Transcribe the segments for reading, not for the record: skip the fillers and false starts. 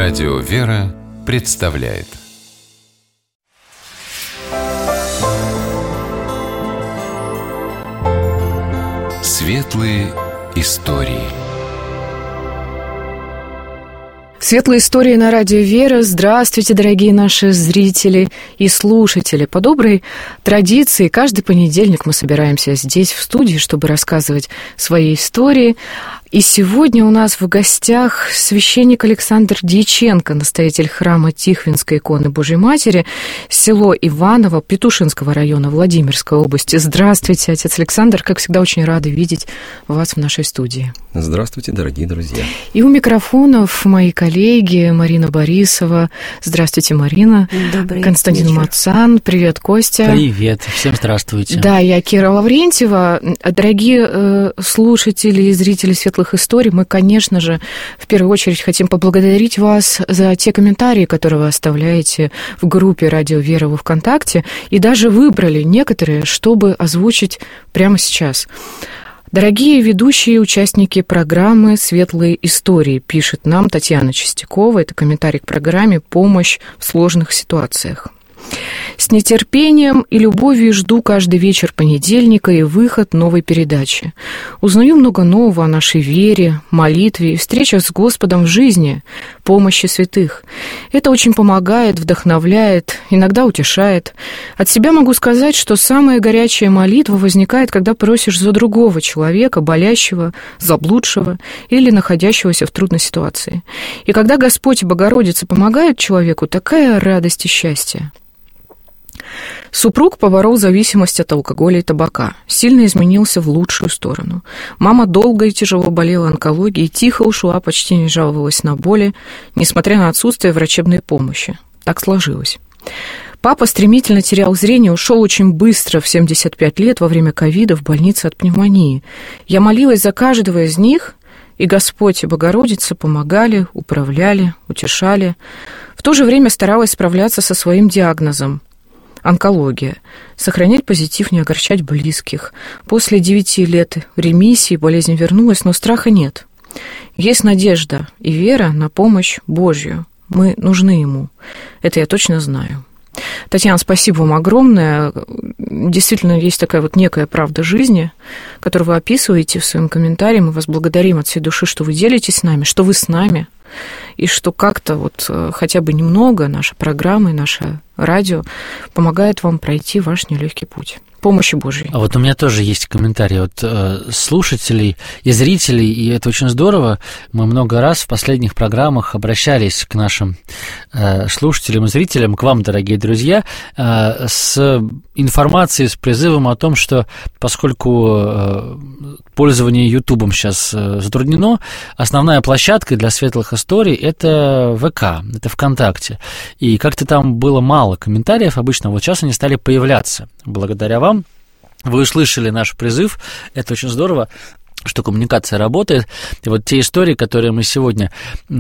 Радио «Вера» представляет Светлые истории. Светлые истории на радио «Вера». Здравствуйте, дорогие наши зрители и слушатели. По доброй традиции, каждый понедельник мы собираемся здесь, в студии, чтобы рассказывать свои истории. И сегодня у нас в гостях священник Александр Дьяченко, настоятель храма Тихвинской иконы Божьей Матери, село Иваново, Петушинского района Владимирской области. Здравствуйте, отец Александр. Как всегда, очень рады видеть вас в нашей студии. Здравствуйте, дорогие друзья. И у микрофонов мои коллеги Марина Борисова. Здравствуйте, Марина. Добрый Константин вечер. Мацан. Привет, Костя. Привет, всем здравствуйте. Да, я Кира Лаврентьева. Дорогие слушатели и зрители Светлых историй, мы, конечно же, в первую очередь хотим поблагодарить вас за те комментарии, которые вы оставляете в группе «Радио Вера» во ВКонтакте, и даже выбрали некоторые, чтобы озвучить прямо сейчас. Дорогие ведущие и участники программы «Светлые истории», пишет нам Татьяна Чистякова, это комментарий к программе «Помощь в сложных ситуациях». С нетерпением и любовью жду каждый вечер понедельника и выход новой передачи. Узнаю много нового о нашей вере, молитве и встречах с Господом в жизни, помощи святых. Это очень помогает, вдохновляет, иногда утешает. От себя могу сказать, что самая горячая молитва возникает, когда просишь за другого человека, болящего, заблудшего или находящегося в трудной ситуации. И когда Господь и Богородица помогают человеку, такая радость и счастье. Супруг поборол зависимость от алкоголя и табака, сильно изменился в лучшую сторону. Мама долго и тяжело болела онкологией, тихо ушла, почти не жаловалась на боли, несмотря на отсутствие врачебной помощи. Так сложилось. Папа стремительно терял зрение, ушел очень быстро, в 75 лет, во время ковида в больнице от пневмонии. Я молилась за каждого из них, и Господь и Богородица помогали, управляли, утешали. В то же время старалась справляться со своим диагнозом. Онкология. Сохранять позитив, не огорчать близких. После 9 лет ремиссии болезнь вернулась, но страха нет. Есть надежда и вера на помощь Божью. Мы нужны Ему. Это я точно знаю. Татьяна, спасибо вам огромное. Действительно, есть такая вот некая правда жизни, которую вы описываете в своем комментарии. Мы вас благодарим от всей души, что вы делитесь с нами, что вы с нами, и что как-то вот хотя бы немного наша программа и наше радио помогает вам пройти ваш нелегкий путь. Помощи Божьей. А вот у меня тоже есть комментарии от слушателей и зрителей, и это очень здорово. Мы много раз в последних программах обращались к нашим слушателям и зрителям, к вам, дорогие друзья, с информацией, с призывом о том, что поскольку пользование Ютубом сейчас затруднено, основная площадка для светлых историй – это ВК, это ВКонтакте. И как-то там было мало комментариев обычно, вот сейчас они стали появляться. Благодаря вам вы услышали наш призыв, это очень здорово, что коммуникация работает. И вот те истории, которые мы сегодня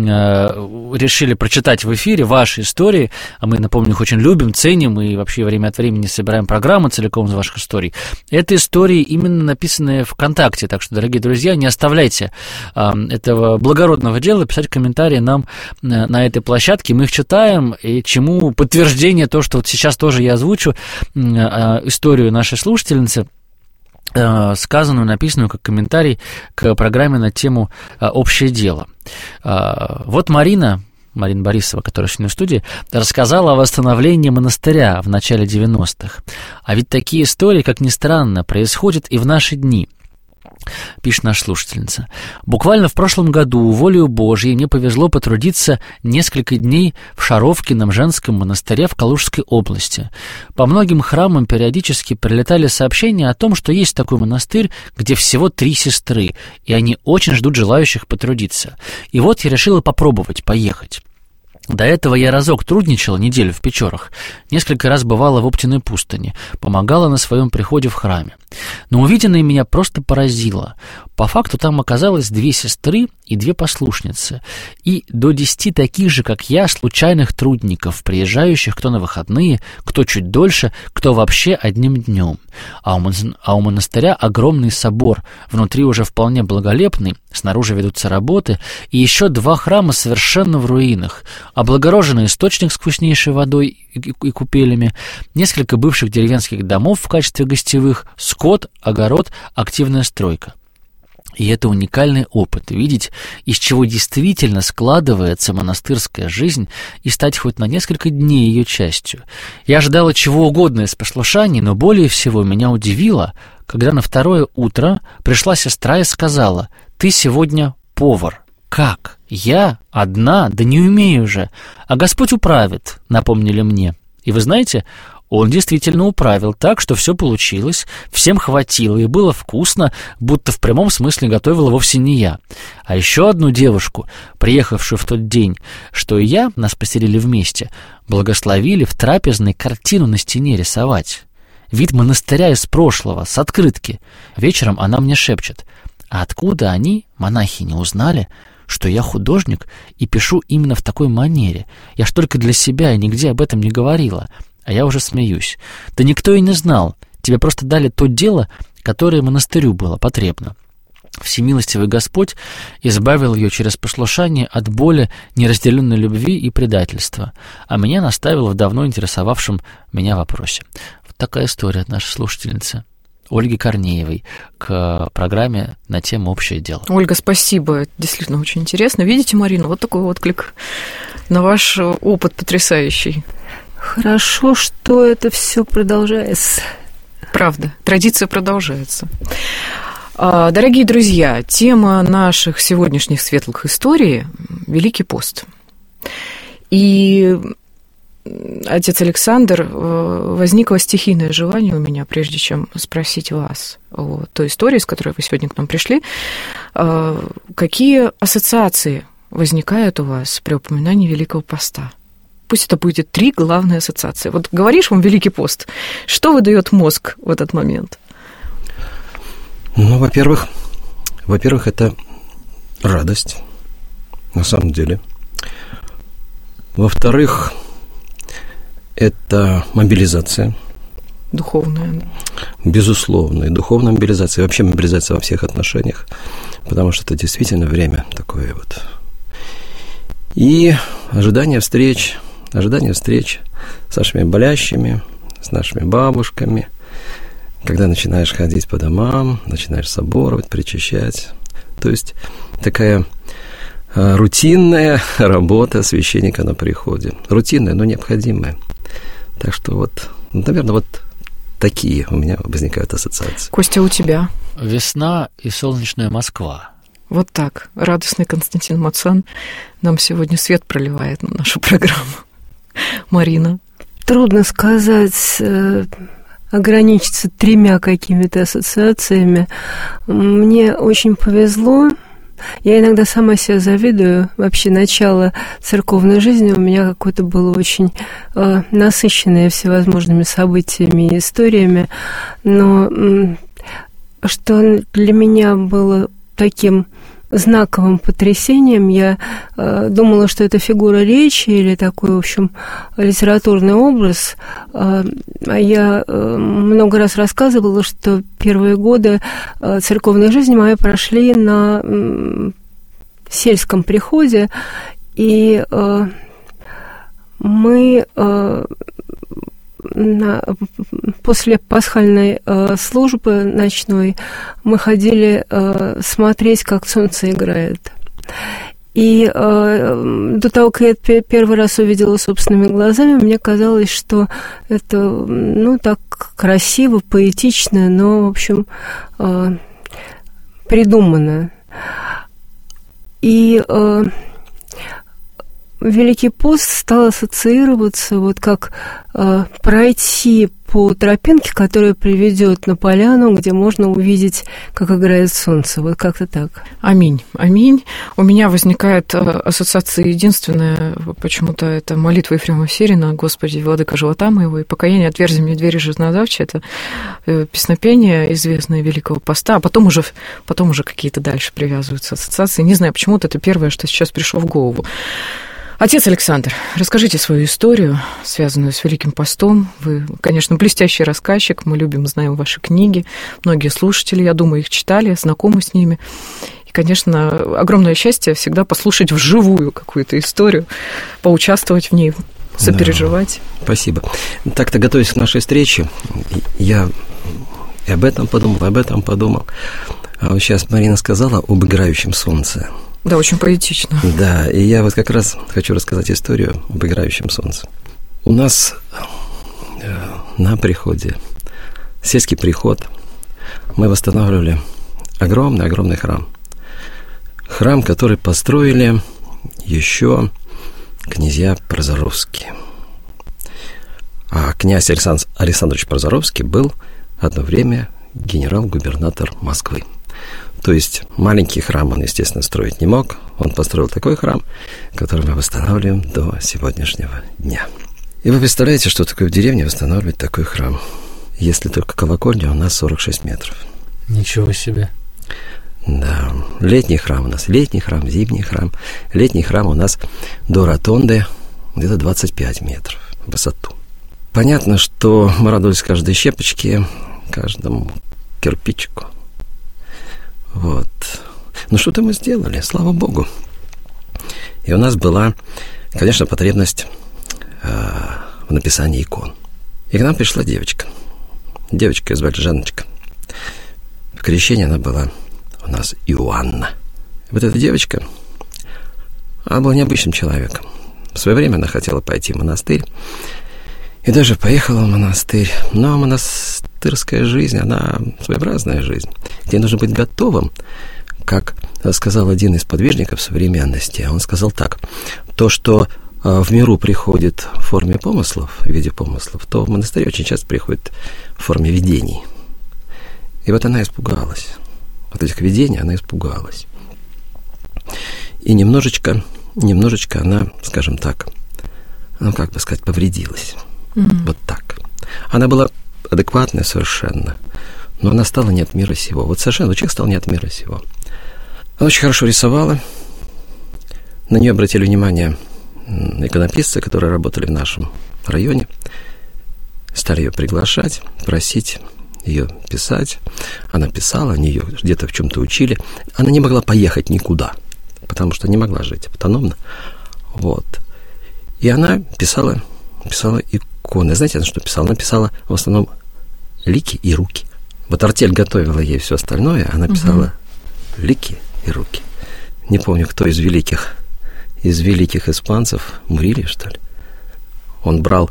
решили прочитать в эфире, ваши истории, а мы, напомню, их очень любим, ценим и вообще время от времени собираем программы целиком из ваших историй. Это истории, именно написанные ВКонтакте, так что, дорогие друзья, не оставляйте этого благородного дела, писать комментарии нам на этой площадке, мы их читаем, и чему подтверждение то, что вот сейчас тоже я озвучу историю нашей слушательницы, сказанную, написанную как комментарий к программе на тему «Общее дело». Вот Марина Борисова, которая сегодня в студии, рассказала о восстановлении монастыря в начале 90-х. А ведь такие истории, как ни странно, происходят и в наши дни. Пишет наша слушательница. Буквально в прошлом году, волею Божьей, мне повезло потрудиться несколько дней в Шаровкином женском монастыре в Калужской области. По многим храмам периодически прилетали сообщения о том, что есть такой монастырь, где всего 3 сестры, и они очень ждут желающих потрудиться. И вот я решила попробовать поехать. До этого я разок трудничала неделю в Печорах, несколько раз бывала в Оптиной пустыне, помогала на своем приходе в храме. Но увиденное меня просто поразило. По факту там оказалось 2 сестры и 2 послушницы, и до 10 таких же, как я, случайных трудников, приезжающих кто на выходные, кто чуть дольше, кто вообще одним днем. а у монастыря огромный собор, внутри уже вполне благолепный, снаружи ведутся работы, и еще 2 храма совершенно в руинах, облагороженный источник с вкуснейшей водой и купелями, несколько бывших деревенских домов в качестве гостевых, скот, огород, активная стройка. И это уникальный опыт — видеть, из чего действительно складывается монастырская жизнь, и стать хоть на несколько дней ее частью. Я ожидала чего угодно из послушаний, но более всего меня удивило, когда на 2-е утро пришла сестра и сказала: «Ты сегодня повар». «Как? Я? Одна? Да не умею же. А Господь управит», — напомнили мне. И вы знаете, Он действительно управил так, что все получилось, всем хватило и было вкусно, будто в прямом смысле готовила вовсе не я. А еще одну девушку, приехавшую в тот день, что и я, нас поселили вместе, благословили в трапезной картину на стене рисовать. Вид монастыря из прошлого, с открытки. Вечером она мне шепчет: «А откуда они, монахини, узнали, что я художник и пишу именно в такой манере? Я ж только для себя и нигде об этом не говорила». А я уже смеюсь. Да никто и не знал. Тебе просто дали то дело, которое монастырю было потребно. Всемилостивый Господь избавил ее через послушание от боли, неразделенной любви и предательства, а меня наставил в давно интересовавшем меня вопросе. Вот такая история от нашей слушательницы Ольги Корнеевой к программе на тему «Общее дело». Ольга, спасибо. Это действительно очень интересно. Видите, Марина, вот такой отклик на ваш опыт потрясающий. Хорошо, что это все продолжается. Правда, традиция продолжается. Дорогие друзья, тема наших сегодняшних светлых историй – Великий пост. И, отец Александр, возникло стихийное желание у меня, прежде чем спросить вас о той истории, с которой вы сегодня к нам пришли, какие ассоциации возникают у вас при упоминании Великого поста? Пусть это будет 3 главные ассоциации. Вот говоришь вам Великий пост, что выдает мозг в этот момент? Ну, во-первых, это радость, на самом деле. Во-вторых, это мобилизация. Духовная. Безусловно, и духовная мобилизация, и вообще мобилизация во всех отношениях, потому что это действительно время такое вот. И ожидание встреч с нашими болящими, с нашими бабушками, когда начинаешь ходить по домам, начинаешь соборовать, причащать. То есть такая рутинная работа священника на приходе. Рутинная, но необходимая. Так что вот, наверное, вот такие у меня возникают ассоциации. Костя, у тебя? Весна и солнечная Москва. Вот так. Радостный Константин Мацан нам сегодня свет проливает на нашу программу. Марина? Трудно сказать, ограничиться 3 какими-то ассоциациями. Мне очень повезло. Я иногда сама себя завидую. Вообще начало церковной жизни у меня какое-то было очень насыщенное всевозможными событиями и историями. Но что для меня было таким знаковым потрясением, я думала, что это фигура речи или такой, в общем, литературный образ. А я много раз рассказывала, что первые годы церковной жизни мои прошли на сельском приходе, и мы после пасхальной службы ночной мы ходили смотреть, как солнце играет. И до того, как я первый раз увидела собственными глазами, мне казалось, что это, ну, так красиво, поэтично, но, в общем, придумано. И Великий пост стал ассоциироваться вот как пройти по тропинке, которая приведет на поляну, где можно увидеть, как играет солнце. Вот как-то так. Аминь. Аминь. У меня возникает ассоциация единственная, почему-то это молитва Ефрема Сирина: «Господи, владыка живота моего, и покаяние отверзи мне двери жизнодавчие». Это песнопение известное Великого поста, а потом уже какие-то дальше привязываются ассоциации. Не знаю, почему-то это первое, что сейчас пришло в голову. Отец Александр, расскажите свою историю, связанную с Великим постом. Вы, конечно, блестящий рассказчик, мы любим, знаем ваши книги. Многие слушатели, я думаю, их читали, знакомы с ними. И, конечно, огромное счастье всегда послушать вживую какую-то историю, поучаствовать в ней, сопереживать. Да, спасибо. Так-то, готовясь к нашей встрече, я и об этом подумал. А вот сейчас Марина сказала об играющем солнце. Да, очень поэтично. Да, и я вот как раз хочу рассказать историю об играющем солнце. У нас на приходе, сельский приход, мы восстанавливали огромный храм. Храм, который построили еще князья Прозоровские. А князь Александр Александрович Прозоровский был одно время генерал-губернатор Москвы. То есть маленький храм он, естественно, строить не мог. Он построил такой храм, который мы восстанавливаем до сегодняшнего дня. И вы представляете, что такое в деревне восстанавливать такой храм? Если только колокольня у нас 46 метров. Ничего себе. Да, летний храм у нас, зимний храм. Летний храм у нас до ротонды где-то 25 метров в высоту. Понятно, что мы радовались каждой щепочке, каждому кирпичику. Вот. Ну, что-то мы сделали, слава Богу. И у нас была, конечно, потребность в написании икон. И к нам пришла девочка. Девочка ее звали Жанночка. В крещении она была у нас Иоанна. Вот эта девочка, она была необычным человеком. В свое время она хотела пойти в монастырь. И даже поехала в монастырь. Но монастырская жизнь, она своеобразная жизнь, где нужно быть готовым, как сказал один из подвижников современности. Он сказал так: то, что в миру приходит в форме помыслов, в виде помыслов, то в монастыре очень часто приходит в форме видений. И вот она испугалась. От этих видений она испугалась. И немножечко она, скажем так, ну, как бы сказать, повредилась. Вот так. Она была адекватная совершенно, но она стала не от мира сего. Вот совершенно человек стал не от мира сего. Она очень хорошо рисовала. На нее обратили внимание иконописцы, которые работали в нашем районе. Стали ее приглашать, просить ее писать. Она писала, они ее где-то в чем-то учили. Она не могла поехать никуда, потому что не могла жить автономно. Вот. И она писала иконы. Знаете, она что писала? Она писала в основном лики и руки. Вот артель готовила ей все остальное, она писала лики и руки. Не помню, кто из великих испанцев, Мурилья, что ли? Он брал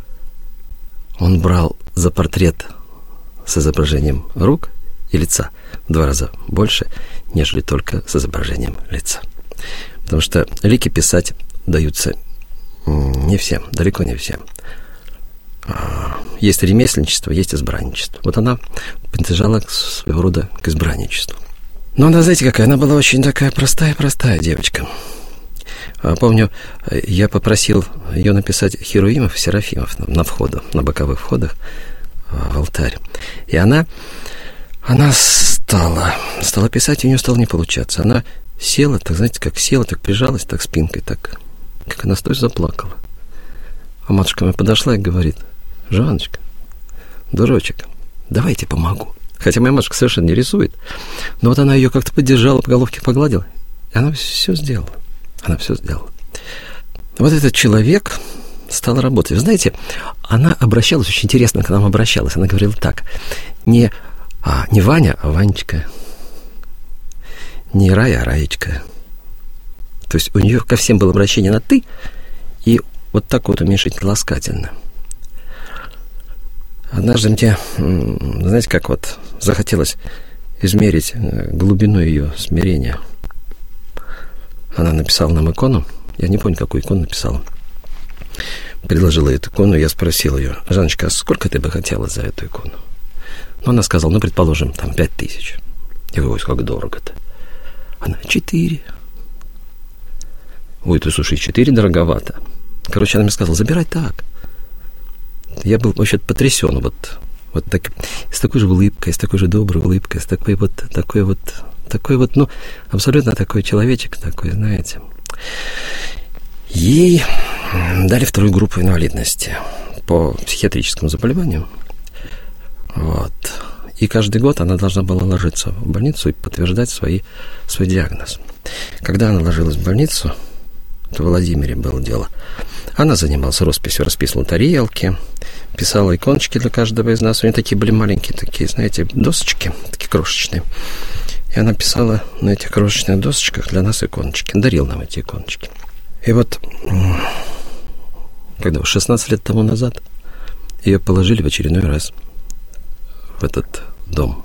за портрет с изображением рук и лица в 2 раза больше, нежели только с изображением лица. Потому что лики писать даются не всем, далеко не всем. Есть ремесленничество, есть избранничество. Вот она принадлежала своего рода к избранничеству. Но она, знаете, какая? Она была очень такая простая девочка. Помню, я попросил ее написать херувимов и серафимов на боковых входах в алтарь. И она стала писать, и у нее стало не получаться. Она села, так, знаете, как села, так прижалась, так спинкой, так, как она стоит, заплакала. А матушка моя подошла и говорит: Жанночка, дурочек, давайте помогу. Хотя моя матушка совершенно не рисует, но вот она ее как-то поддержала, по головке погладила, и она все сделала. Вот этот человек стал работать. Вы знаете, она обращалась, очень интересно к нам обращалась. Она говорила так: не Ваня, а Ванечка. Не Рая, а Раечка. То есть у нее ко всем было обращение на «ты», и вот так вот уменьшительно ласкательно. Однажды мне, знаете, как вот захотелось измерить глубину ее смирения. Она написала нам икону. Я не помню, какую икону написала. Предложила эту икону, я спросил ее: Жанночка, а сколько ты бы хотела за эту икону? Ну, она сказала, предположим, 5000. Я говорю: как дорого-то? Она: 4. Ой, ты, слушай, 4 дороговато. Короче, она мне сказала: забирай так. Я был вообще потрясен вот так, с такой же улыбкой, с такой же доброй улыбкой, с такой вот, ну, абсолютно такой человечек, такой, знаете. Ей дали 2-ю группу инвалидности по психиатрическому заболеванию. Вот. И каждый год она должна была ложиться в больницу и подтверждать свой диагноз. Когда она ложилась в больницу, это в Владимире было дело, она занималась росписью, расписывала тарелки, писала иконочки для каждого из нас. У нее такие были маленькие, такие, знаете, досочки, такие крошечные. И она писала на этих крошечных досочках для нас иконочки, дарила нам эти иконочки. И вот, когда 16 лет тому назад ее положили в очередной раз в этот дом.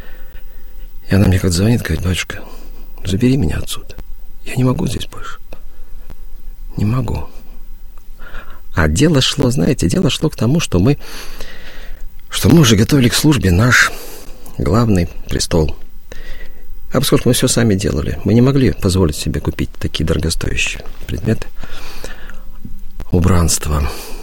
И она мне как звонит, говорит: батюшка, забери меня отсюда. Я не могу здесь больше. Не могу. А дело шло, знаете, к тому, что мы уже готовили к службе наш главный престол. А поскольку мы все сами делали, мы не могли позволить себе купить такие дорогостоящие предметы убранства,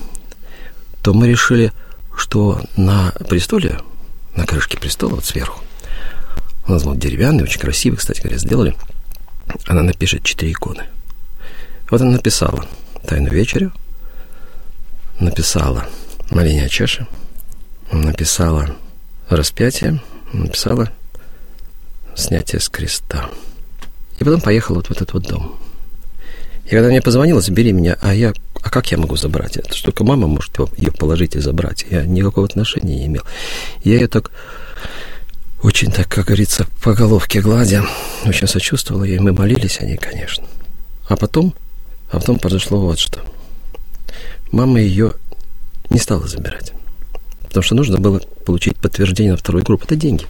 то мы решили, что на престоле, на крышке престола, вот сверху, у нас был деревянный, очень красивый, кстати говоря, сделали, она напишет 4 иконы. Вот она написала «Тайную вечерю», написала «Моление о чаше», написала «Распятие», написала «Снятие с креста». И потом поехала вот в этот вот дом. И когда мне позвонила: забери меня, а как я могу забрать это? Что только мама может ее положить и забрать. Я никакого отношения не имел. Я ее так, очень так, как говорится, по головке гладя, очень сочувствовала ей. Мы молились о ней, конечно. А потом произошло вот что. Мама ее не стала забирать. Потому что нужно было получить подтверждение на 2-ю группу. Это деньги.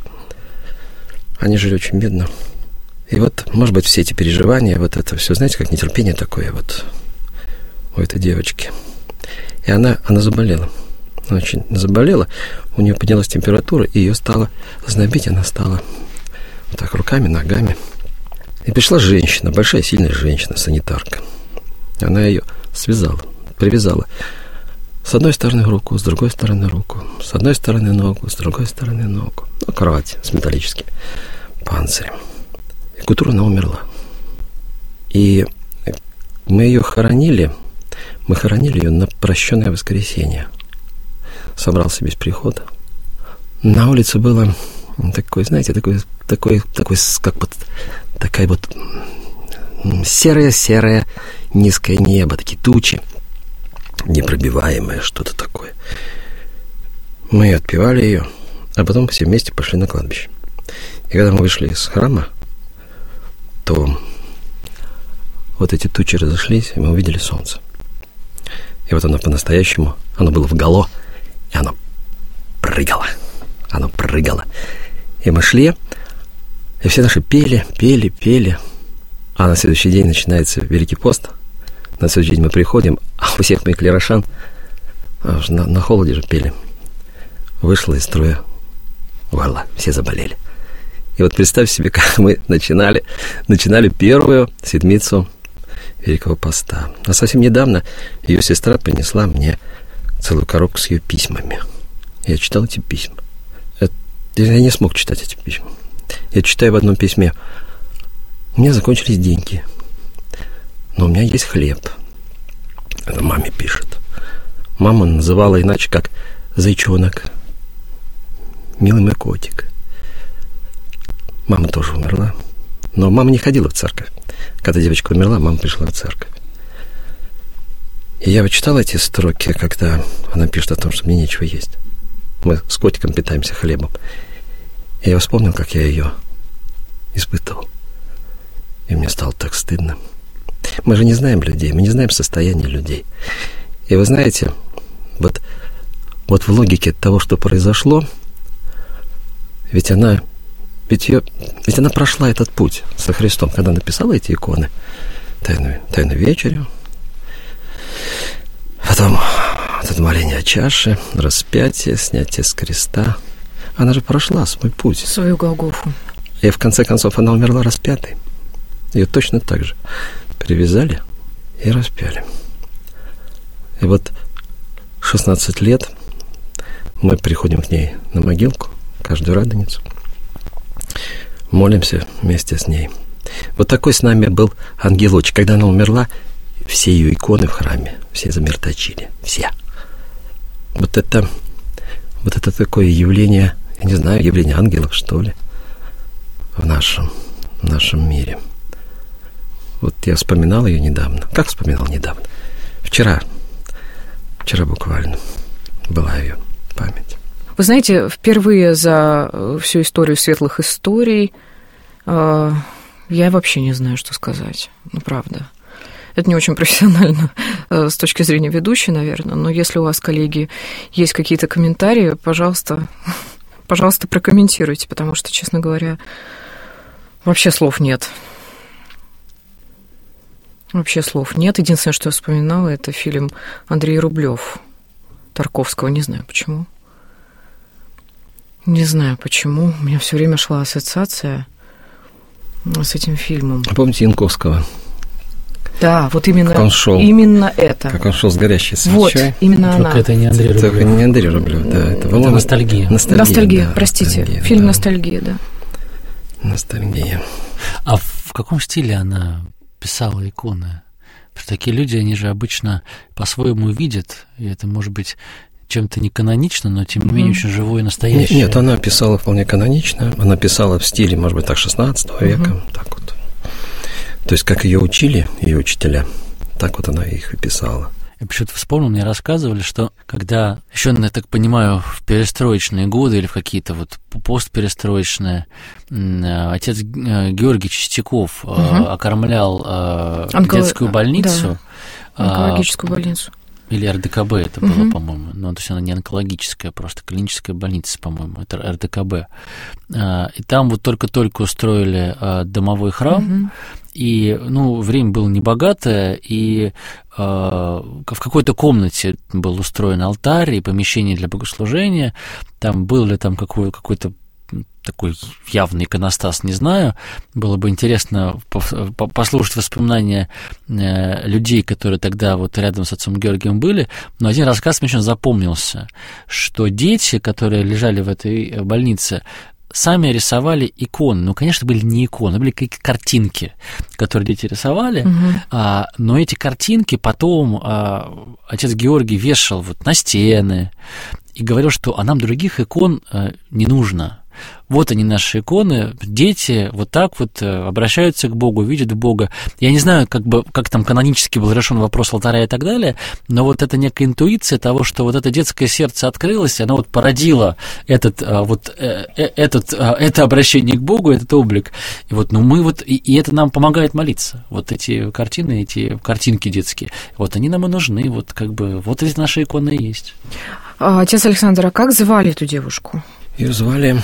Они жили очень бедно. И вот, может быть, все эти переживания, вот это все, знаете, как нетерпение такое вот у этой девочки. И она заболела. Она очень заболела. У нее поднялась температура, и ее стало знобить. Она стала вот так руками, ногами. И пришла женщина, большая, сильная женщина, санитарка. Она ее связала, привязала. С одной стороны руку, с другой стороны руку. С одной стороны ногу, с другой стороны ногу. Ну, кровать с металлическим панцирем. И к утру она умерла. И мы ее хоронили. Мы хоронили ее на прощенное воскресенье. Собрался весь приход. На улице было такое, знаете, такое, как вот такая вот серое низкое небо, такие тучи, непробиваемое, что-то такое. Мы отпевали ее, а потом все вместе пошли на кладбище. И когда мы вышли из храма, то вот эти тучи разошлись, и мы увидели солнце. И вот оно по-настоящему, оно было вголо, и оно прыгало. И мы шли, и все наши пели. А на следующий день начинается Великий пост. На следующий день мы приходим, а у всех моих клерошан на холоде же пели. Вышла из строя горло, все заболели. И вот представь себе, как мы начинали 1-ю седмицу Великого поста. А совсем недавно ее сестра принесла мне целую коробку с ее письмами. Я читал эти письма. Я не смог читать эти письма. Я читаю в одном письме: у меня закончились деньги, но у меня есть хлеб. Это маме пишет. Мама называла иначе как зайчонок, милый мой котик. Мама тоже умерла. Но мама не ходила в церковь. Когда девочка умерла, мама пришла в церковь. И я читал эти строки, когда она пишет о том, что мне нечего есть. Мы с котиком питаемся хлебом. И я вспомнил, как я ее испытывал. И мне стало так стыдно. Мы же не знаем людей, мы не знаем состояние людей. И вы знаете, вот в логике того, что произошло, ведь она прошла этот путь со Христом, когда написала эти иконы, Тайную вечерю, потом это моление о чаше, распятие, снятие с креста. Она же прошла свой путь. Свою Голгофу. И в конце концов она умерла распятой. Ее точно так же привязали и распяли. И вот 16 лет мы приходим к ней на могилку каждую Радоницу, молимся вместе с ней. Вот такой с нами был ангелочек. Когда она умерла, все ее иконы в храме, все замерточили, все. Вот это такое явление, я не знаю, явление ангелов, что ли, в нашем мире. Вот я вспоминал ее недавно. Как вспоминал недавно? Вчера буквально была ее память. Вы знаете, впервые за всю историю светлых историй я вообще не знаю, что сказать. Ну, правда. Это не очень профессионально с точки зрения ведущей, наверное, но если у вас, коллеги, есть какие-то комментарии, пожалуйста, прокомментируйте, потому что, честно говоря, вообще слов нет. Вообще слов нет. Единственное, что я вспоминала, это фильм Андрей Рублев Тарковского. Не знаю почему. Не знаю почему. У меня все время шла ассоциация с этим фильмом. А помните Янковского? Да, вот именно, как он шел, именно это. Как он шел с горящей свечой. Вот, именно только она. Это не Андрей Рублев. Только не Андрей Рублев, да. Это ностальгия. Ностальгия, да, простите. ностальгия, Фильм да. «Ностальгия», да. Ностальгия. А в каком стиле она писала иконы? Потому что такие люди, они же обычно по-своему видят, и это может быть чем-то не канонично, но тем не менее очень живое и настоящее. Нет, она писала вполне канонично. Она писала в стиле, может быть, так, 16 века. Так вот. То есть, как ее учили, ее учителя, так вот она их и писала. Я почему-то вспомнил, мне рассказывали, что когда, еще, я так понимаю, в перестроечные годы или в какие-то вот постперестроечные, отец Георгий Чистяков окормлял детскую больницу. Да, онкологическую больницу. Или РДКБ это было, по-моему. Ну, то есть она не онкологическая, просто клиническая больница, по-моему. Это РДКБ. И там вот только-только устроили домовой храм. И, ну, время было небогатое, и в какой-то комнате был устроен алтарь и помещение для богослужения. Там был ли там какой-то такой явный иконостас, не знаю. Было бы интересно послушать воспоминания людей, которые тогда вот рядом с отцом Георгием были. Но один рассказ мне очень запомнился, что дети, которые лежали в этой больнице, сами рисовали иконы. Ну, конечно, были не иконы, были какие-то картинки, которые дети рисовали, но эти картинки потом отец Георгий вешал вот на стены и говорил, что нам других икон не нужно. Вот они, наши иконы, дети вот так вот обращаются к Богу, видят Бога. Я не знаю, как там канонически был решен вопрос алтаря и так далее, но вот это некая интуиция того, что вот это детское сердце открылось, и оно вот породило это обращение к Богу, этот облик. И вот, ну, мы вот, и это нам помогает молиться. Вот эти картины, эти картинки детские, вот они нам и нужны, вот как бы, вот эти наши иконы и есть. Отец Александр, а как звали эту девушку? Ее звали...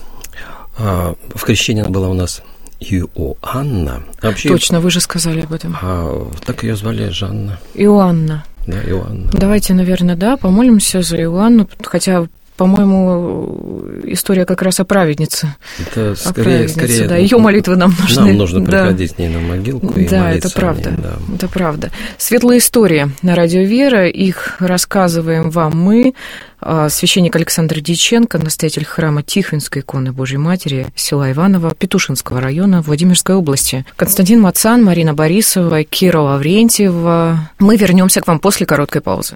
В крещении она была у нас Иоанна. Вообще, точно, вы же сказали об этом. Так ее звали Жанна. Иоанна. Да, Иоанна. Давайте, наверное, помолимся за Иоанну, хотя, по-моему, история как раз о праведнице. Это скорее да, ее молитвы нам нужны. Нам нужно приходить с ней на могилку и молиться. Да, это правда. Ней, да. Это правда. Светлая история на Радио Вера. Их рассказываем вам мы. Священник Александр Дьяченко, настоятель храма Тихвинской иконы Божьей Матери, села Иваново, Петушинского района, Владимирской области. Константин Мацан, Марина Борисова, Кира Лаврентьева. Мы вернемся к вам после короткой паузы.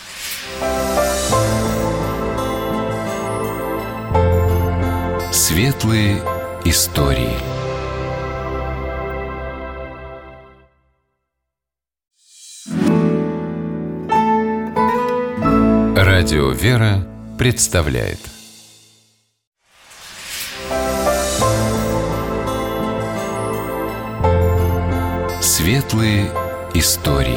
Светлые истории. Радио «Вера» представляет Светлые истории.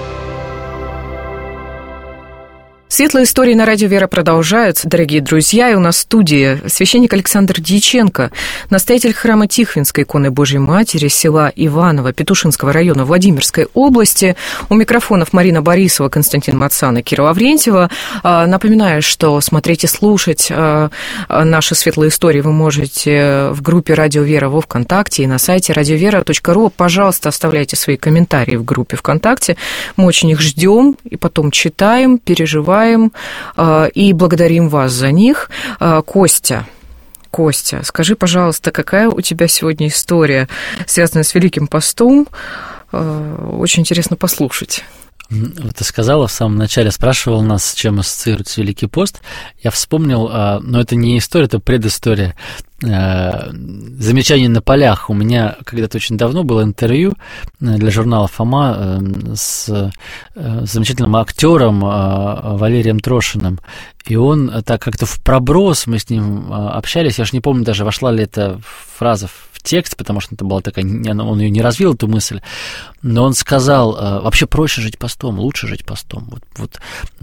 Светлые истории на Радио Вера продолжаются, дорогие друзья. И у нас в студии священник Александр Дьяченко, настоятель храма Тихвинской иконы Божьей Матери, села Иваново, Петушинского района, Владимирской области. У микрофонов Марина Борисова, Константин Мацан и Кира Лаврентьева. Напоминаю, что смотреть и слушать наши светлые истории вы можете в группе Радио Вера во ВКонтакте и на сайте radiovera.ru. Пожалуйста, оставляйте свои комментарии в группе ВКонтакте. Мы очень их ждем и потом читаем, переживаем и благодарим вас за них. Костя, скажи, пожалуйста, какая у тебя сегодня история, связанная с Великим постом? очень интересно послушать. Вот ты сказала в самом начале, спрашивал нас, с чем ассоциируется Великий пост. Я вспомнил, но это не история, это предыстория. Замечание на полях. У меня когда-то очень давно было интервью для журнала «Фома» с замечательным актером Валерием Трошиным. И он так как-то в проброс, мы с ним общались, я же не помню даже, вошла ли эта фраза в текст, потому что это была такая, он ее не развил, эту мысль, но он сказал, вообще проще жить постом, лучше жить постом. Вот.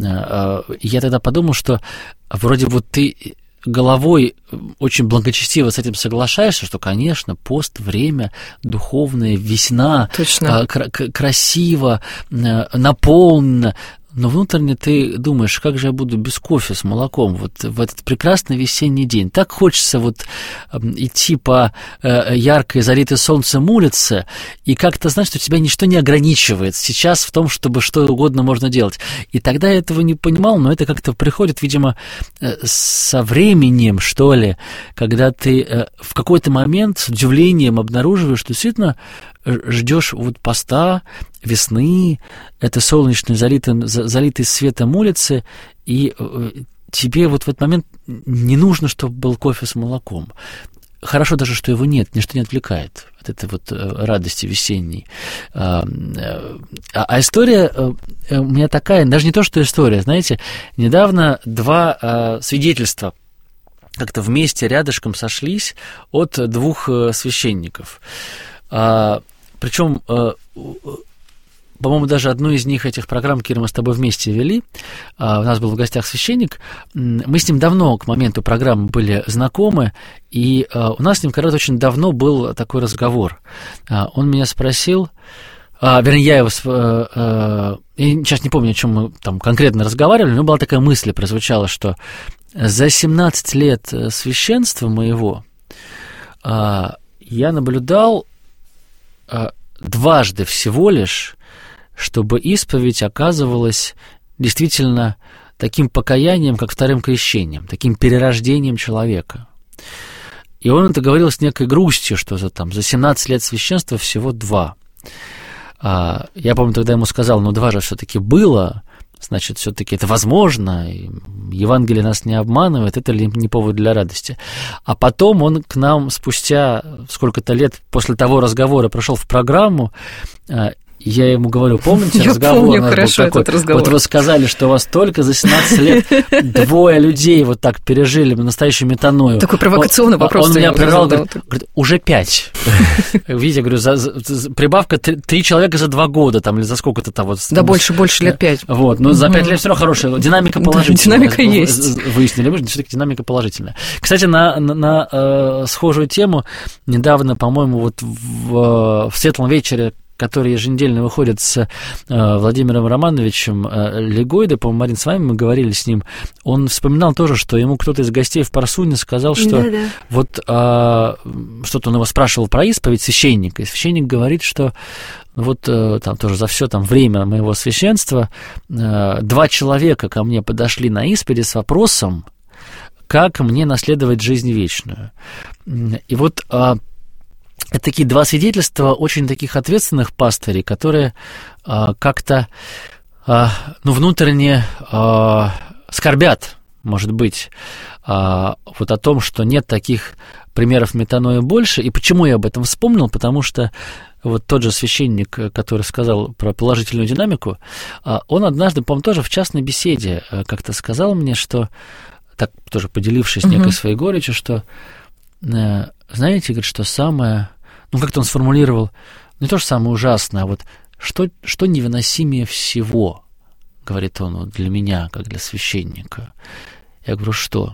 Я тогда подумал, что вроде вот ты головой очень благочестиво с этим соглашаешься, что, конечно, пост, время духовное, весна, красиво, наполнено, но внутренне ты думаешь, как же я буду без кофе с молоком вот в этот прекрасный весенний день. Так хочется вот идти по яркой, залитой солнцем улице, и как-то знать, что тебя ничто не ограничивает сейчас в том, чтобы что угодно можно делать. И тогда я этого не понимал, но это как-то приходит, видимо, со временем, что ли, когда ты в какой-то момент с удивлением обнаруживаешь, что действительно ждешь вот поста, весны, это солнечной, залитой светом улицы, и тебе вот в этот момент не нужно, чтобы был кофе с молоком. Хорошо даже, что его нет, ничто не отвлекает от этой вот радости весенней. А история у меня такая, даже не то, что история, знаете, недавно два свидетельства как-то вместе рядышком сошлись от двух священников. Причем, по-моему, даже одну из них, этих программ, Кира, мы с тобой вместе вели. У нас был в гостях священник. Мы с ним давно к моменту программы были знакомы, и у нас с ним когда-то очень давно был такой разговор. Он меня спросил, вернее, я его... Я сейчас не помню, о чем мы там конкретно разговаривали, но была такая мысль, прозвучала, что за 17 лет священства моего я наблюдал дважды всего лишь, чтобы исповедь оказывалась действительно таким покаянием, как вторым крещением, таким перерождением человека. И он это говорил с некой грустью, что за 17 лет священства всего два. Я помню, тогда ему сказал, два же все-таки было, значит, все-таки это возможно, Евангелие нас не обманывает, это ли не повод для радости. А потом он к нам спустя сколько-то лет после того разговора пришел в программу, я ему говорю, помните разговор? Я помню хорошо этот разговор. Вот вы сказали, что у вас только за 17 лет двое людей вот так пережили настоящую метаною. Такой провокационный вопрос. Он меня прервал, говорит, уже 5. Видите, говорю, прибавка 3 человека за 2 года, там, или за сколько-то там. Вот, да, больше лет 5. Вот, но за 5 лет все равно хорошая, динамика положительная. Динамика есть. Выяснили, мы, все-таки динамика положительная. Кстати, на схожую тему недавно, по-моему, вот в «Светлом вечере», который еженедельно выходит с Владимиром Романовичем Легойдой, по-моему, Марин, с вами мы говорили с ним, он вспоминал тоже, что ему кто-то из гостей в Парсуне сказал, что вот что-то он его спрашивал про исповедь священника, и священник говорит, что вот там тоже за все там время моего священства 2 человека ко мне подошли на исповеди с вопросом, как мне наследовать жизнь вечную. И вот это такие 2 свидетельства очень таких ответственных пастырей, которые как-то внутренне скорбят, может быть, вот о том, что нет таких примеров метаноя больше. И почему я об этом вспомнил? Потому что вот тот же священник, который сказал про положительную динамику, он однажды, по-моему, тоже в частной беседе как-то сказал мне, что, так тоже поделившись некой своей горечью, что, знаете, говорит, что самое... как-то он сформулировал, не то, что самое ужасное, а вот что невыносимее всего, говорит он, вот для меня, как для священника. Я говорю, что?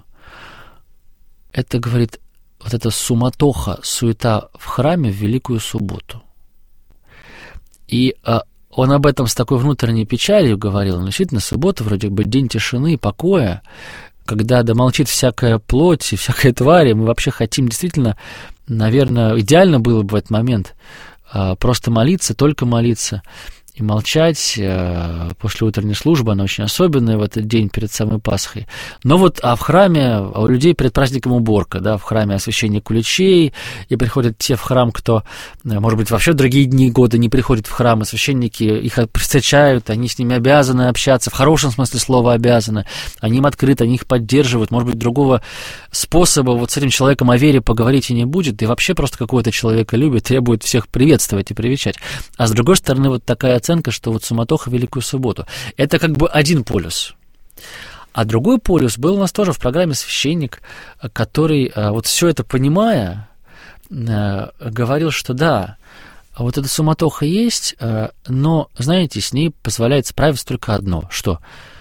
Это, говорит, вот эта суматоха, суета в храме в Великую Субботу. И он об этом с такой внутренней печалью говорил. Действительно, суббота вроде бы день тишины и покоя, когда домолчит всякая плоть и всякая тварь, и мы вообще хотим действительно, наверное, идеально было бы в этот момент просто молиться, только молиться. и молчать после утренней службы, она очень особенная в этот день перед самой Пасхой. Но вот, а в храме, у людей перед праздником уборка, да, в храме освящение куличей, и приходят те в храм, кто, может быть, вообще в другие дни года не приходят в храм, и священники их встречают, они с ними обязаны общаться, в хорошем смысле слова обязаны, они им открыты, они их поддерживают, может быть, другого способа вот с этим человеком о вере поговорить и не будет, и вообще просто какого-то человека любит, требует всех приветствовать и привечать. А с другой стороны, вот такая оценка, что вот суматоха в Великую Субботу. Это как бы один полюс. А другой полюс был у нас тоже в программе священник, который, вот все это понимая, говорил, что да, вот эта суматоха есть, но, знаете, с ней позволяет справиться только одно, что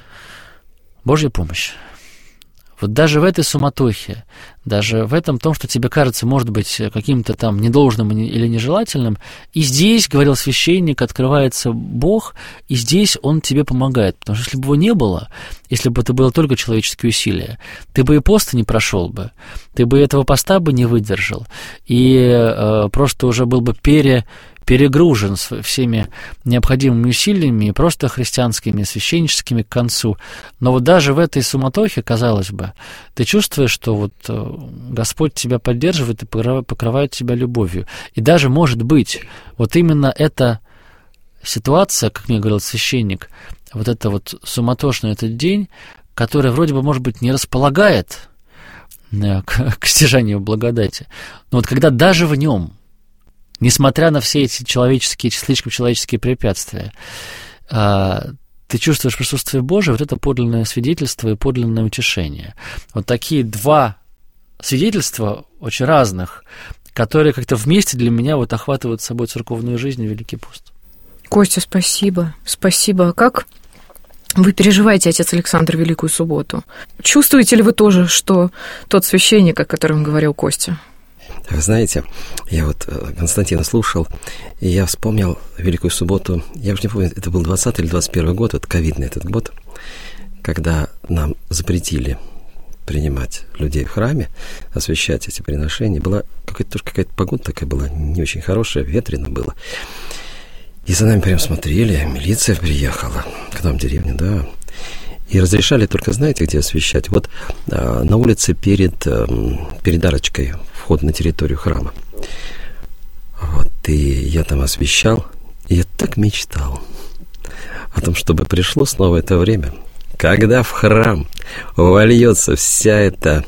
Божья помощь. Вот даже в этой суматохе, даже в этом том, что тебе кажется, может быть, каким-то там недолжным или нежелательным, и здесь, говорил священник, открывается Бог, и здесь Он тебе помогает. Потому что если бы его не было, если бы это было только человеческие усилия, ты бы и поста не прошел бы, ты бы этого поста бы не выдержал, и просто уже был бы перегружен всеми необходимыми усилиями, просто христианскими, священническими к концу. Но вот даже в этой суматохе, казалось бы, ты чувствуешь, что вот Господь тебя поддерживает и покрывает тебя любовью. И даже, может быть, вот именно эта ситуация, как мне говорил священник, вот это вот суматошный этот день, который вроде бы, может быть, не располагает к стяжанию благодати, но вот когда даже в нем, несмотря на все эти слишком человеческие препятствия, ты чувствуешь присутствие Божие, вот это подлинное свидетельство и подлинное утешение. Вот такие два свидетельства очень разных, которые как-то вместе для меня вот охватывают собой церковную жизнь и Великий пост. Костя, спасибо. Спасибо. А как вы переживаете, отец Александр, Великую Субботу? Чувствуете ли вы тоже, что тот священник, о котором говорил Костя? Вы знаете, я вот Константина слушал, и я вспомнил Великую Субботу, я уже не помню, это был 20 или 21 год, вот ковидный этот год, когда нам запретили принимать людей в храме, освящать эти приношения. Была какая-то погода такая была, не очень хорошая, ветрено было. И за нами прям смотрели, милиция приехала к нам в деревню, да. И разрешали только, знаете, где освящать? Вот на улице перед арочкой, вход на территорию храма. Вот, и я там освящал, и я так мечтал о том, чтобы пришло снова это время, когда в храм вольется вся эта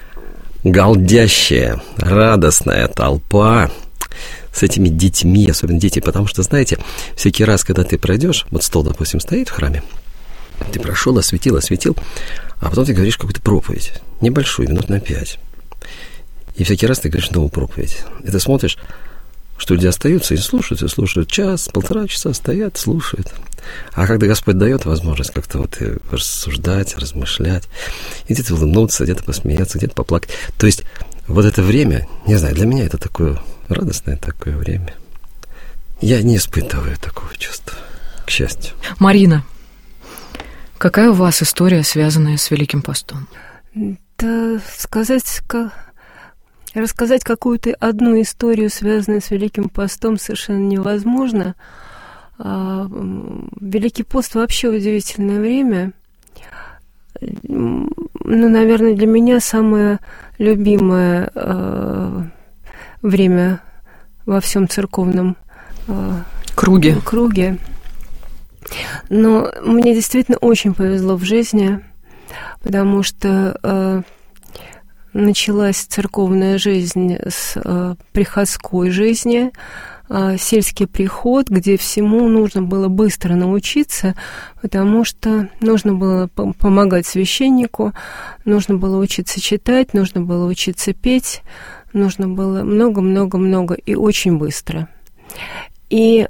галдящая, радостная толпа с этими детьми, особенно дети, потому что, знаете, всякий раз, когда ты пройдешь, вот стол, допустим, стоит в храме, ты прошел, осветил, а потом ты говоришь какую-то проповедь, небольшую, минут на 5. И всякий раз ты говоришь новую проповедь. И ты смотришь, что люди остаются и слушают час, полтора часа, стоят, слушают. А когда Господь дает возможность как-то вот рассуждать, размышлять, и где-то улыбнуться, где-то посмеяться, где-то поплакать. То есть вот это время, не знаю, для меня это такое радостное такое время. Я не испытываю такого чувства, к счастью. Марина, какая у вас история, связанная с Великим постом? Да, рассказать какую-то одну историю, связанную с Великим постом, совершенно невозможно. Великий пост вообще удивительное время. Ну, наверное, для меня самое любимое время во всем церковном круге. Но мне действительно очень повезло в жизни, потому что началась церковная жизнь с приходской жизни, сельский приход, где всему нужно было быстро научиться, потому что нужно было помогать священнику, нужно было учиться читать, нужно было учиться петь, нужно было много-много-много и очень быстро. И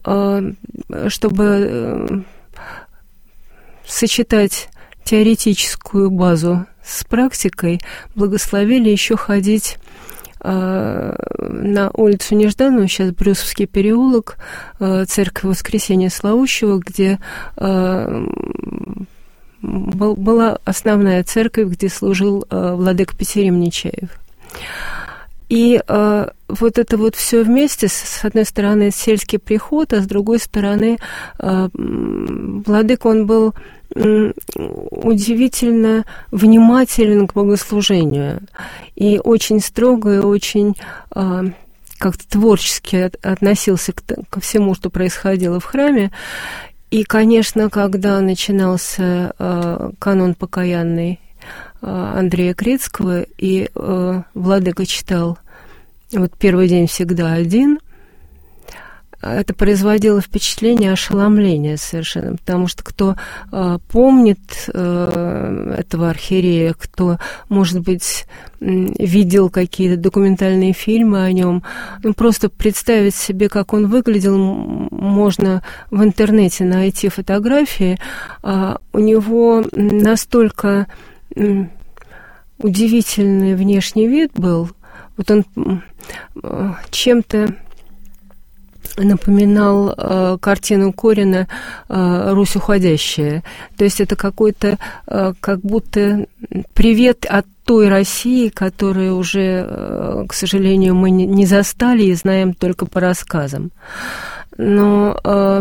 чтобы сочетать теоретическую базу с практикой, благословили еще ходить на улицу Нежданную, сейчас Брюсовский переулок, церковь Воскресения Славущего, где была основная церковь, где служил владыка Петерим Нечаев. И вот это вот все вместе, с одной стороны, сельский приход, а с другой стороны, владыка, он был удивительно внимателен к богослужению и очень строго, и очень как-то творчески относился ко всему, что происходило в храме. И, конечно, когда начинался канон покаянный Андрея Крицкого, и владыка читал вот первый день всегда один, это производило впечатление ошеломления совершенно, потому что кто помнит этого архиерея, кто, может быть, видел какие-то документальные фильмы о нем, ну, просто представить себе, как он выглядел, можно в интернете найти фотографии. У него настолько удивительный внешний вид был, вот он чем-то напоминал картину Корина «Русь уходящая». То есть это какой-то, как будто привет от той России, которую уже, к сожалению, мы не застали и знаем только по рассказам. Но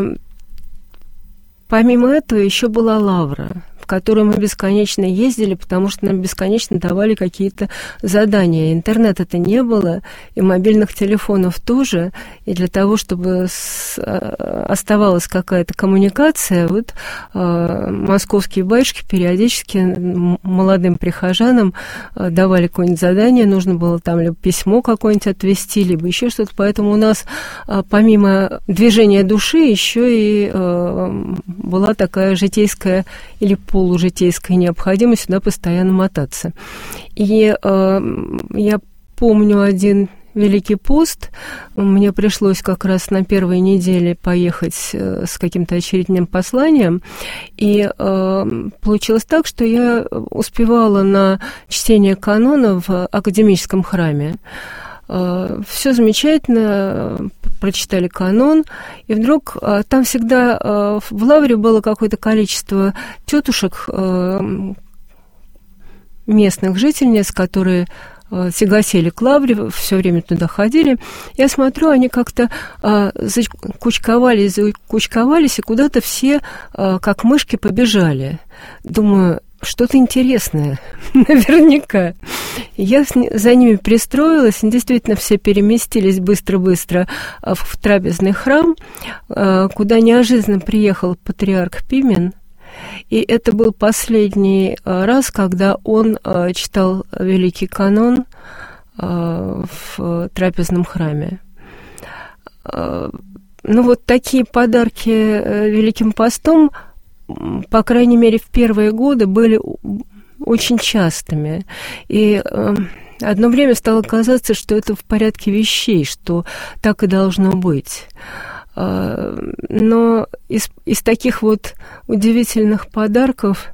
помимо этого еще была Лавра, в которую мы бесконечно ездили, потому что нам бесконечно давали какие-то задания. Интернета-то не было, и мобильных телефонов тоже. И для того, чтобы оставалась какая-то коммуникация, вот московские батюшки периодически молодым прихожанам давали какое-нибудь задание, нужно было там либо письмо какое-нибудь отвезти, либо еще что-то. Поэтому у нас помимо движения души еще и была такая житейская или полужитейская необходимость сюда постоянно мотаться. И я помню один Великий пост. Мне пришлось как раз на первой неделе поехать с каким-то очередным посланием. И получилось так, что я успевала на чтение канона в академическом храме. Все замечательно, прочитали канон, и вдруг там всегда в лавре было какое-то количество тетушек, местных жительниц, которые тяготели к лавре, все время туда ходили. Я смотрю, они как-то закучковались, и куда-то все, как мышки, побежали. Думаю, что-то интересное, наверняка. Я за ними пристроилась, и действительно все переместились быстро-быстро в трапезный храм, куда неожиданно приехал патриарх Пимен, и это был последний раз, когда он читал Великий канон в трапезном храме. Ну вот такие подарки Великим постом, по крайней мере, в первые годы были очень частыми. И одно время стало казаться, что это в порядке вещей, что так и должно быть. Но из таких вот удивительных подарков,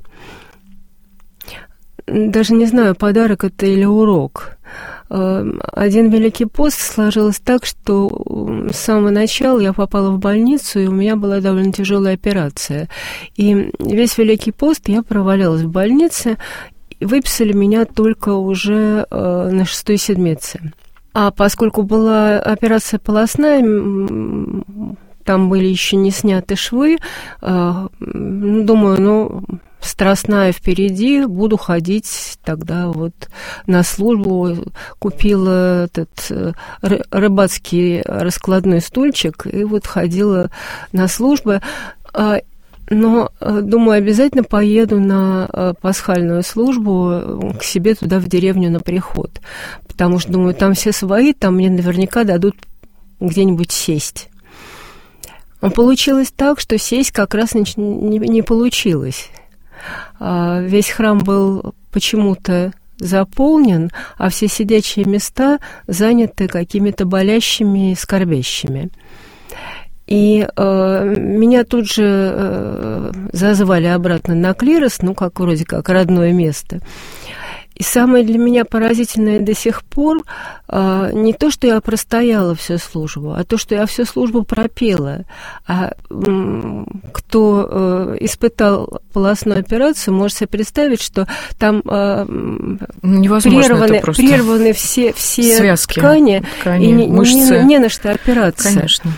даже не знаю, подарок это или урок. Один Великий пост сложилось так, что с самого начала я попала в больницу, и у меня была довольно тяжелая операция. И весь Великий пост я провалялась в больнице, и выписали меня только уже на 6-й седмице. А поскольку была операция полостная, там были еще не сняты швы, думаю, страстная впереди, буду ходить тогда вот на службу. Купила этот рыбацкий раскладной стульчик и вот ходила на службы. Но, думаю, обязательно поеду на пасхальную службу к себе туда, в деревню, на приход. Потому что, думаю, там все свои, там мне наверняка дадут где-нибудь сесть. Получилось так, что сесть как раз не получилось. Весь храм был почему-то заполнен, а все сидячие места заняты какими-то болящими и скорбящими. И меня тут же зазвали обратно на клирос, как вроде как родное место. И самое для меня поразительное до сих пор не то, что я простояла всю службу, а то, что я всю службу пропела. А кто испытал полостную операцию, может себе представить, что там прерваны все связки, ткани и мышцы. Не на что опираться. Конечно.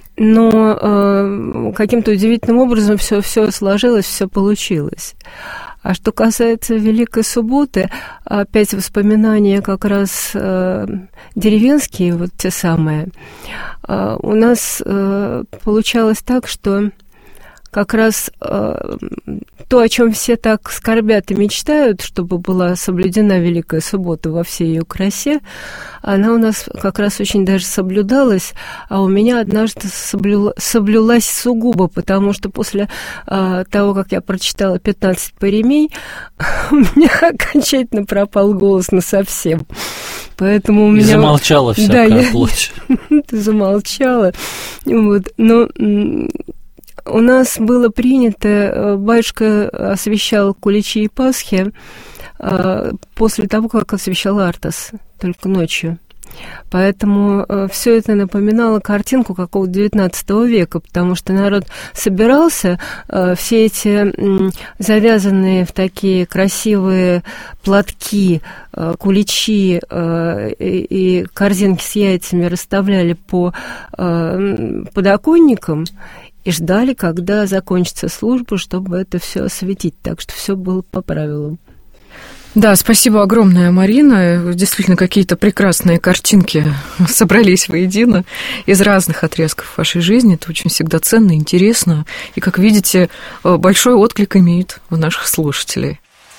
Но каким-то удивительным образом все сложилось, все получилось. А что касается Великой Субботы, опять воспоминания как раз деревенские, вот те самые. У нас получалось так, что как раз то, о чем все так скорбят и мечтают, чтобы была соблюдена Великая Суббота во всей ее красе, она у нас как раз очень даже соблюдалась, а у меня однажды соблюлась сугубо, потому что после того, как я прочитала 15 паремей, у меня окончательно пропал голос насовсем. Поэтому у меня... Замолчала всякая плоть. Ты замолчала. Вот. Но... У нас было принято, батюшка освящал куличи и Пасхи после того, как освящал Артас, только ночью. Поэтому все это напоминало картинку какого-то 19 века, потому что народ собирался, все эти завязанные в такие красивые платки, куличи и корзинки с яйцами расставляли по подоконникам, и ждали, когда закончится служба, чтобы это все осветить. Так что все было по правилам. Да, спасибо огромное, Марина. Действительно, какие-то прекрасные картинки собрались воедино из разных отрезков вашей жизни. Это очень всегда ценно, интересно. И, как видите, большой отклик имеет у наших слушателей.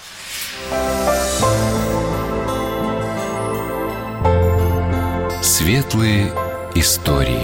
Светлые истории.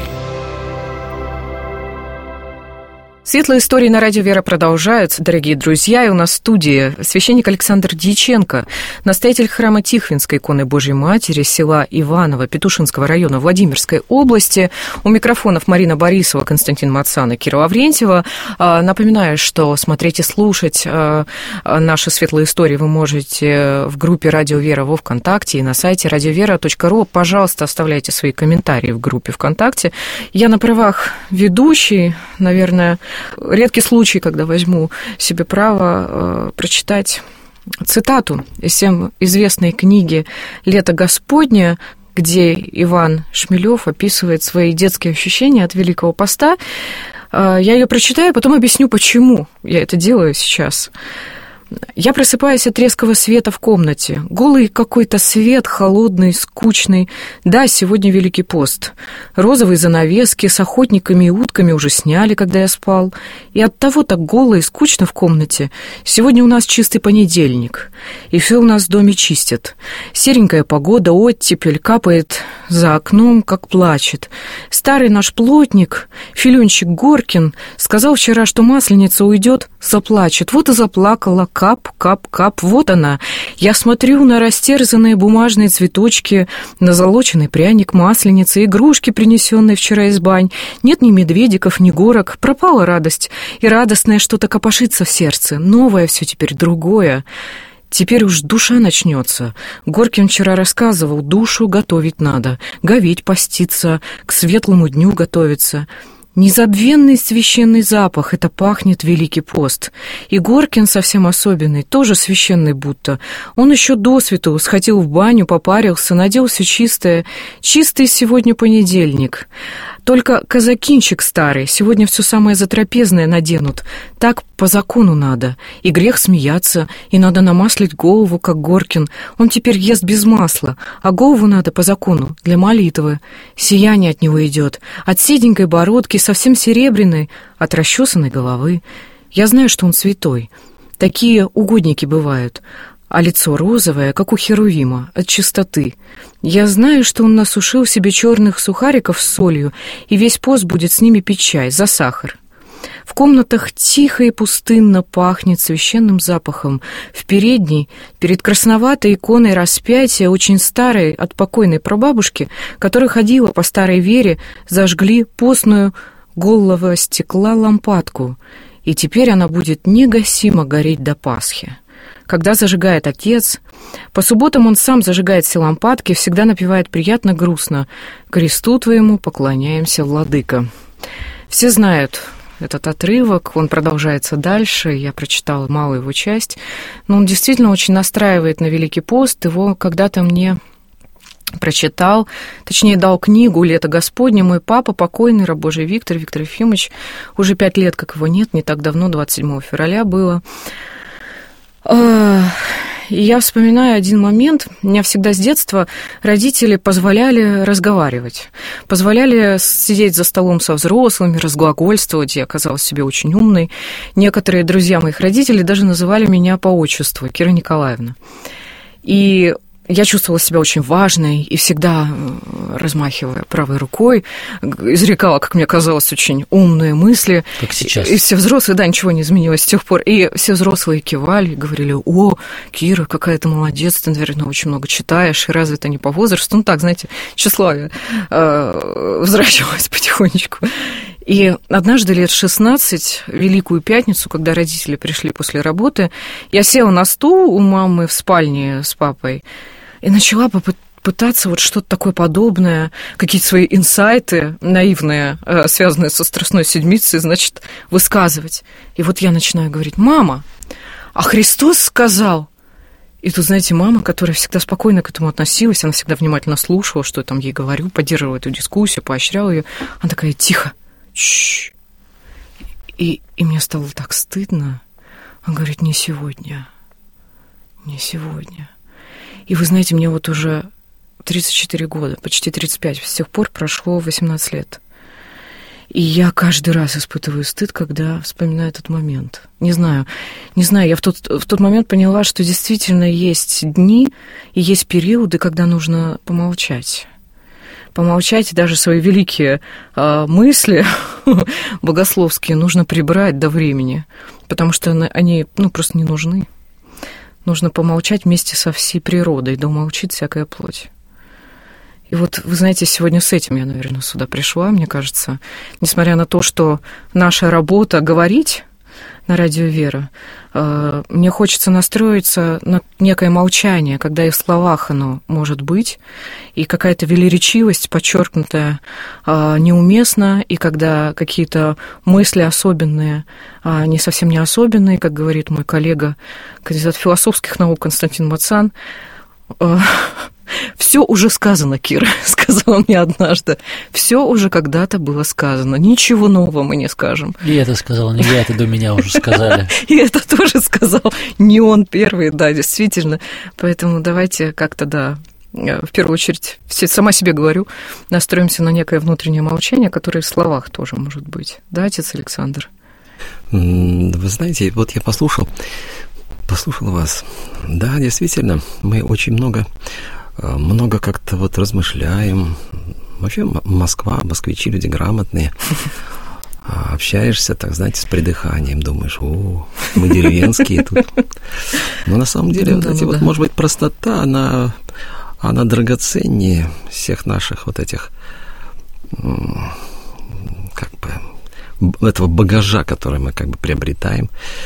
Светлые истории на радио «Вера» продолжаются, дорогие друзья. И у нас в студии священник Александр Дьяченко, настоятель храма Тихвинской иконы Божьей Матери, села Иваново, Петушинского района Владимирской области. У микрофонов Марина Борисова, Константин Мацан и Кира Лаврентьева. Напоминаю, что смотреть и слушать наши светлые истории вы можете в группе «Радио Вера» во ВКонтакте и на сайте radiovera.ru. Пожалуйста, оставляйте свои комментарии в группе ВКонтакте. Я на правах ведущей, наверное, редкий случай, когда возьму себе право прочитать цитату из всем известной книги «Лето Господне», где Иван Шмелев описывает свои детские ощущения от Великого Поста. Я ее прочитаю, потом объясню, почему я это делаю сейчас. Я просыпаюсь от резкого света в комнате. Голый какой-то свет, холодный, скучный. Да, сегодня Великий пост. Розовые занавески с охотниками и утками уже сняли, когда я спал. И оттого так голо и скучно в комнате. Сегодня у нас чистый понедельник. И все у нас в доме чистят. Серенькая погода, оттепель, капает за окном, как плачет. Старый наш плотник, Филёнчик Горкин, сказал вчера, что масленица уйдет, заплачет. Вот и заплакала. Кап, кап, кап, вот она. Я смотрю на растерзанные бумажные цветочки, на золоченный пряник масленицы, игрушки, принесенные вчера из бань. Нет ни медведиков, ни горок. Пропала радость. И радостное что-то копошится в сердце. Новое все теперь, другое. Теперь уж душа начнется. Горкин вчера рассказывал, душу готовить надо, говеть, поститься, к светлому дню готовиться. Незабвенный священный запах, это пахнет Великий пост. И Горкин совсем особенный, тоже священный будто. Он еще досвету сходил в баню, попарился, надел все чистое. Чистый сегодня понедельник. Только казакинчик старый, сегодня все самое затрапезное наденут. Так по закону надо. И грех смеяться, и надо намаслить голову, как Горкин. Он теперь ест без масла, а голову надо по закону, для молитвы. Сияние от него идет, от седенькой бородки, совсем серебряной, от расчесанной головы. Я знаю, что он святой. Такие угодники бывают. А лицо розовое, как у Херувима, от чистоты. Я знаю, что он насушил себе черных сухариков с солью, и весь пост будет с ними пить чай за сахар. В комнатах тихо и пустынно пахнет священным запахом. В передней, перед красноватой иконой распятия, очень старой, от покойной прабабушки, которая ходила по старой вере, зажгли постную голого стекла лампадку, и теперь она будет негасимо гореть до Пасхи. когда зажигает отец. По субботам он сам зажигает все лампадки, всегда напевает приятно грустно: «Кресту твоему поклоняемся, владыка». Все знают этот отрывок, он продолжается дальше, я прочитала малую его часть, но он действительно очень настраивает на Великий пост. Его когда-то мне прочитал, точнее, дал книгу «Лето Господне» мой папа, покойный раб Божий Виктор Ефимович. Уже 5 лет, как его нет, не так давно, 27 февраля было. И я вспоминаю один момент. Меня всегда с детства родители позволяли разговаривать, позволяли сидеть за столом со взрослыми, разглагольствовать. Я оказалась себе очень умной. Некоторые друзья моих родителей даже называли меня по отчеству Кира Николаевна. И я чувствовала себя очень важной и всегда, размахивая правой рукой, изрекала, как мне казалось, очень умные мысли. Как сейчас. И все взрослые, да, ничего не изменилось с тех пор. И все взрослые кивали, говорили: «О, Кира, какая ты молодец, ты, наверное, очень много читаешь, и разве это не по возрасту?» Ну так, знаете, тщеславие взращивалось потихонечку. И однажды лет 16, Великую Пятницу, когда родители пришли после работы, я села на стул у мамы в спальне с папой и начала пытаться вот что-то такое подобное, какие-то свои инсайты наивные, связанные со Страстной Седмицей, значит, высказывать. И вот я начинаю говорить: «Мама, а Христос сказал...» И тут, знаете, мама, которая всегда спокойно к этому относилась, она всегда внимательно слушала, что я там ей говорю, поддерживала эту дискуссию, поощряла ее, она такая: «Тихо, чш». И мне стало так стыдно. Она говорит: «Не сегодня, не сегодня». И вы знаете, мне вот уже 34 года, почти 35, с тех пор прошло 18 лет. И я каждый раз испытываю стыд, когда вспоминаю этот момент. Не знаю, я в тот момент поняла, что действительно есть дни и есть периоды, когда нужно помолчать. Помолчать, и даже свои великие мысли богословские нужно прибрать до времени, потому что они просто не нужны. Нужно помолчать вместе со всей природой, да умолчит всякая плоть. И вот, вы знаете, сегодня с этим я, наверное, сюда пришла, мне кажется. Несмотря на то, что наша работа — говорить на радио «Вера», мне хочется настроиться на некое молчание, когда и в словах оно может быть, и какая-то велеречивость, подчеркнутая, неуместна, и когда какие-то мысли особенные, не совсем не особенные, как говорит мой коллега, кандидат философских наук Константин Мацан, «Все уже сказано, Кира», — сказала мне однажды. «Все уже когда-то было сказано. Ничего нового мы не скажем». И это сказал не я, это до меня уже сказали. И это тоже сказал не он первый, да, действительно. Поэтому давайте как-то, да, в первую очередь, сама себе говорю, настроимся на некое внутреннее молчание, которое в словах тоже может быть. Да, отец Александр? Вы знаете, вот я послушал вас. Да, действительно, мы очень много как-то вот размышляем. Вообще москвичи, люди грамотные. Общаешься, так, знаете, с придыханием, думаешь: «О, мы деревенские тут». Но на самом деле, может быть, простота, она драгоценнее всех наших вот этих, как бы, этого багажа, который мы как бы приобретаем.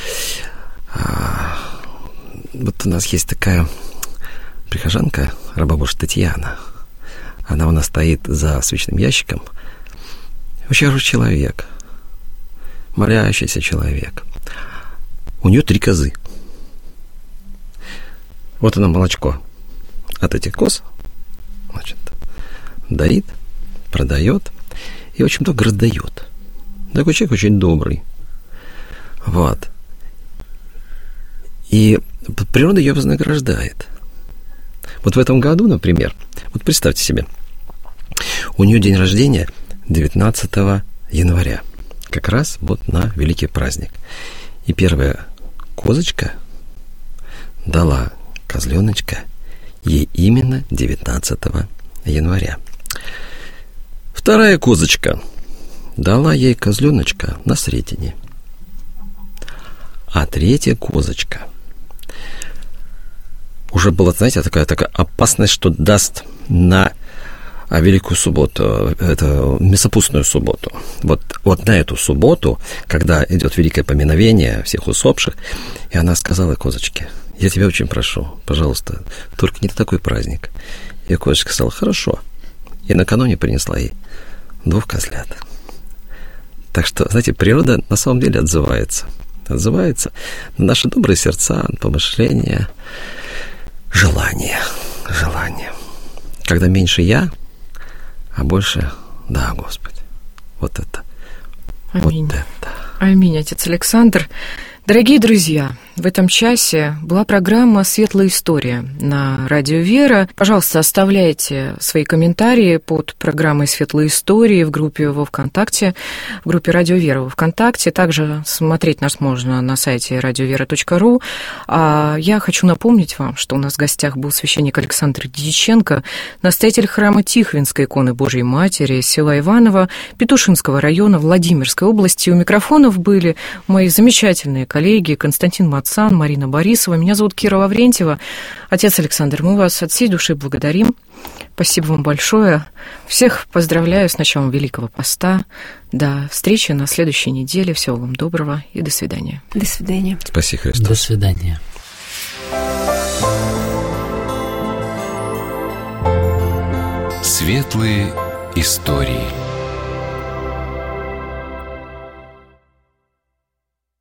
Вот у нас есть такая прихожанка, раба Божия Татьяна. Она у нас стоит за свечным ящиком. Очень хороший человек, молящийся человек. У нее 3 козы. Вот она молочко от этих коз, значит, доит, продает и очень много раздает. Такой человек очень добрый. Вот. И природа ее вознаграждает. Вот в этом году, например, вот представьте себе, у нее день рождения 19 января, как раз вот на великий праздник. И первая козочка дала козленочка ей именно 19 января. Вторая козочка дала ей козленочка на Сретение. А третья козочка уже была, знаете, такая опасность, что даст на Великую субботу, это мясопустную субботу. Вот на эту субботу, когда идет великое поминовение всех усопших, и она сказала козочке: я тебя очень прошу, пожалуйста, только не на такой праздник. И кошечка сказала: хорошо. И накануне принесла ей 2 козлят. Так что, знаете, природа на самом деле отзывается на наши добрые сердца, помышления, желания. Когда меньше я, а больше да, Господи. Вот это. Аминь. Вот это. Аминь, отец Александр. Дорогие друзья, в этом часе была программа «Светлая история» на Радио Вера. Пожалуйста, оставляйте свои комментарии под программой «Светлые истории» в группе во ВКонтакте, в группе Радио Вера во ВКонтакте. Также смотреть нас можно на сайте radiovera.ru. Я хочу напомнить вам, что у нас в гостях был священник Александр Дьяченко, настоятель храма Тихвинской иконы Божьей Матери, села Иваново, Петушинского района, Владимирской области. У микрофонов были мои замечательные коллеги Константин Мацан, Марина Борисова. Меня зовут Кира Лаврентьева. Отец Александр, мы вас от всей души благодарим. Спасибо вам большое. Всех поздравляю с началом Великого Поста. До встречи на следующей неделе. Всего вам доброго и до свидания. До свидания. Спаси Христос. До свидания. Светлые истории.